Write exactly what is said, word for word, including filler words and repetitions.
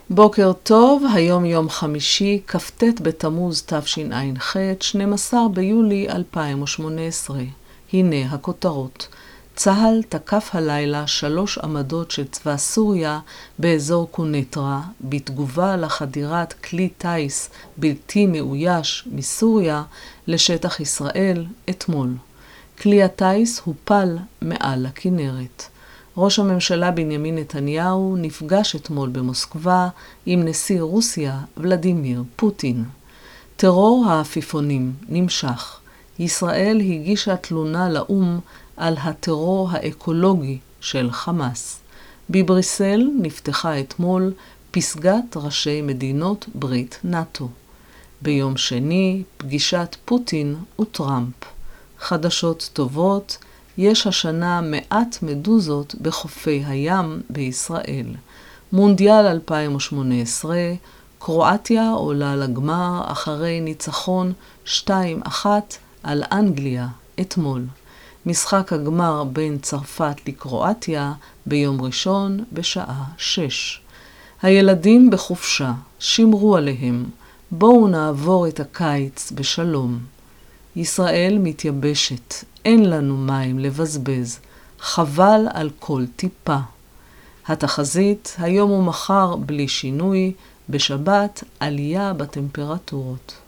בוקר טוב, היום יום חמישי, כ"ט בתמוז תשע"ח, שנים עשר ביולי אלפיים שמונה עשרה. הנה הכותרות. צהל תקף הלילה שלוש עמדות של צבא סוריה באזור קונטרה, בתגובה לחדירת כלי טייס בלתי מאויש מסוריה לשטח ישראל אתמול. כלי הטייס הופל מעל הכנרת. ראש הממשלה בנימין נתניהו נפגש אתמול במוסקבה עם נשיא רוסיה ולדימיר פוטין. טרור העפיפונים נמשך. ישראל הגישה תלונה לאו"ם על הטרור האקולוגי של חמאס. בבריסל נפתחה אתמול פסגת ראשי מדינות ברית נאט"ו. ביום שני פגישת פוטין וטראמפ. חדשות טובות, יש השנה מעט מדוזות בחופי הים בישראל. מונדיאל אלפיים שמונה עשרה, קרואטיה עולה לגמר אחרי ניצחון שתיים אחת על אנגליה אתמול. משחק הגמר בין צרפת לקרואטיה ביום ראשון בשעה שש. הילדים בחופשה, שמרו עליהם, בואו נעבור את הקיץ בשלום. ישראל מתייבשת, אין לנו מים לבזבז, חבל על כל טיפה. התחזית, היום ומחר בלי שינוי, בשבת עלייה בטמפרטורות.